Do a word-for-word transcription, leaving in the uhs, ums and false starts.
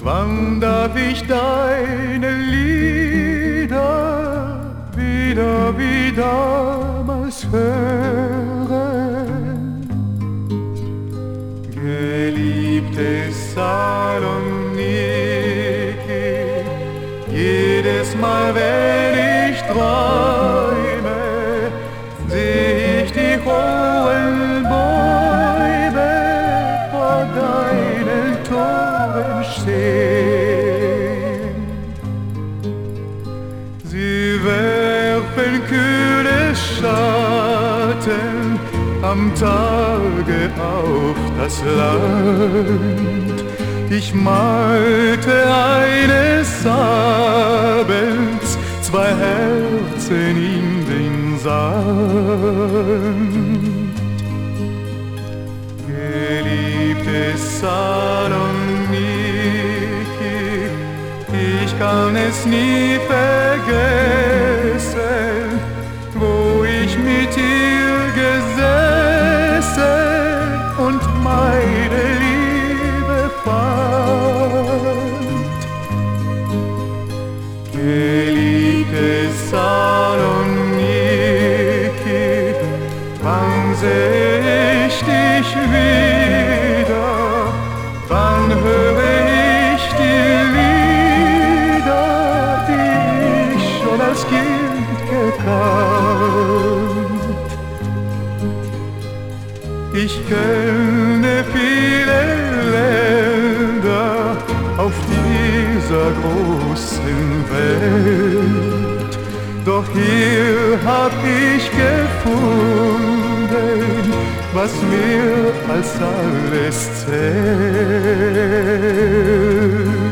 Wann darf ich deine Lieder wieder wie damals hören? Geliebte Saloniki, jedes Mal, wenn ich träume, seh ich die hohen Bäume vor deinen Toren stehen. Sie werfen kühle Schatten am Tage auf das Land. Ich malte eines Abends zwei Herzen in den Sand. Geliebte Saloniki, ich kann es nie vergessen, wo ich mit dir gesessen und meine Liebe fand. Geliebte Saloniki, wann seh ich dich wieder? Wann höre ich die Lieder, die ich schon als Kind gekannt? Ich kenne viele Länder auf dieser großen Welt, doch hier hab ich gefunden, was mir als alles zählt.